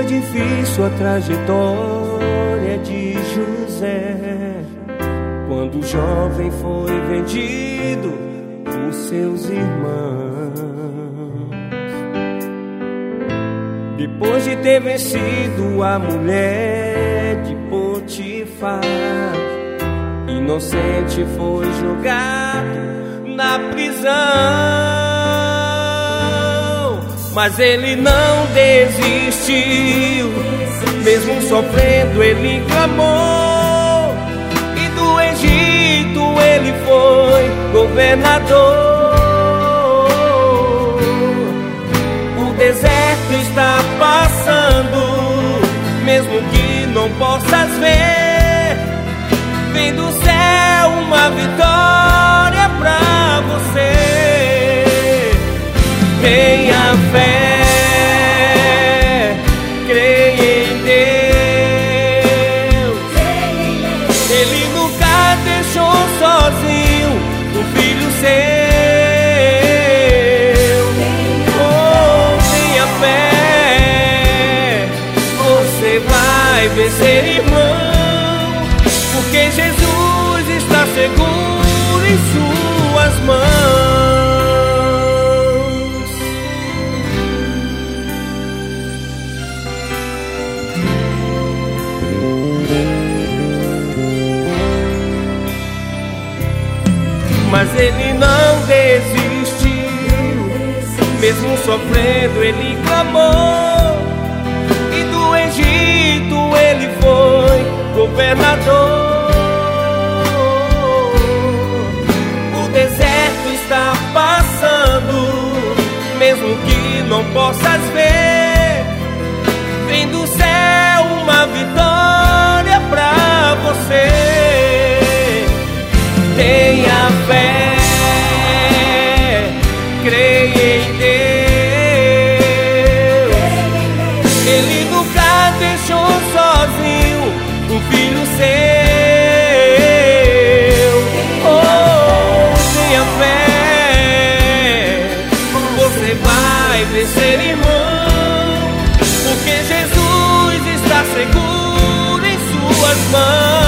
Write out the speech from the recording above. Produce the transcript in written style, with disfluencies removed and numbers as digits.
difícil a trajetória de José, quando o jovem foi vendido por seus irmãos. Depois de ter vencido a mulher de Potifar, inocente foi jogado na prisão. Mas ele não desistiu, mesmo sofrendo ele clamou, e do Egito ele foi governador. O deserto está passando, mesmo que não possas ver, vem do céu uma vitória pra você. Tenha fé, creia em Deus. Ele nunca deixou sozinho um filho seu. Oh, tenha fé, você vai vencer, irmão, porque Jesus está seguro em suas mãos. Mas ele não desistiu, mesmo sofrendo ele clamou, e do Egito ele foi governador. O deserto está passando, mesmo que não possas ver, vem do céu uma vitória pra você. Tenha fé, creia em Deus. Ele nunca deixou sozinho um filho seu. Oh, tenha fé, você vai vencer, irmão, porque Jesus está seguro em suas mãos.